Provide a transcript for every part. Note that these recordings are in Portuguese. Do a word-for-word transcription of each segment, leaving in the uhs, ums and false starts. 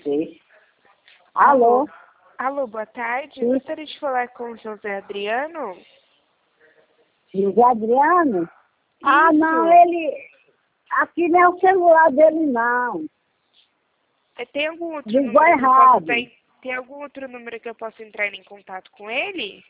você. Alô? Alô, boa tarde. Sim. Gostaria de falar com o José Adriano? José Adriano? Ah, não, ele... Aqui não é o celular dele, não. É, Tem algum outro Ligou número que eu possa errado. entrar em... Tem algum outro número que eu possa entrar em contato com ele?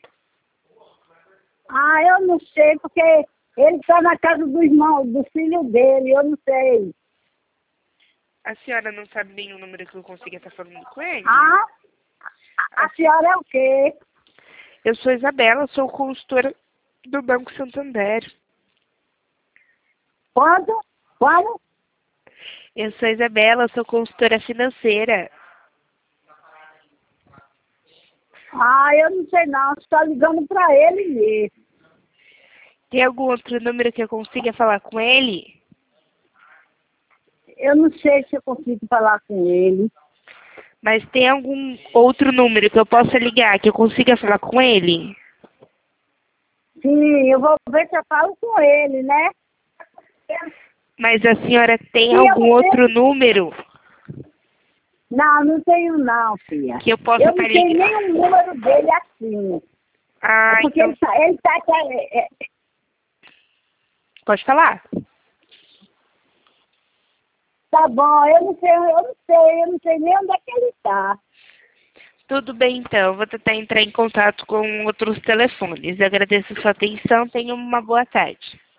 Ah, eu não sei, porque ele está na casa do irmão, do filho dele, eu não sei. A senhora não sabe nenhum número que eu consiga estar falando com ele? Ah, a, a senhora é o quê? Eu sou Isabela, sou consultora do Banco Santander. Quando? Quando? Eu sou Isabela, sou consultora financeira. Ah, eu não sei não, você está ligando para ele mesmo. Tem algum outro número que eu consiga falar com ele? Eu não sei se eu consigo falar com ele. Mas tem algum outro número que eu possa ligar, que eu consiga falar com ele? Sim, eu vou ver se eu falo com ele, né? Mas a senhora tem Sim, eu algum vou ver. outro número Não, não tenho não, filha. que eu possa Eu estar não tenho ligando? nenhum número dele assim. Ah, É porque então ele tá, ele tá, tá é, é, pode falar. tá bom, eu não sei, eu não sei, eu não sei nem onde é que ele tá. Tudo bem, então. Vou tentar entrar em contato com outros telefones. Agradeço sua atenção. Tenha uma boa tarde.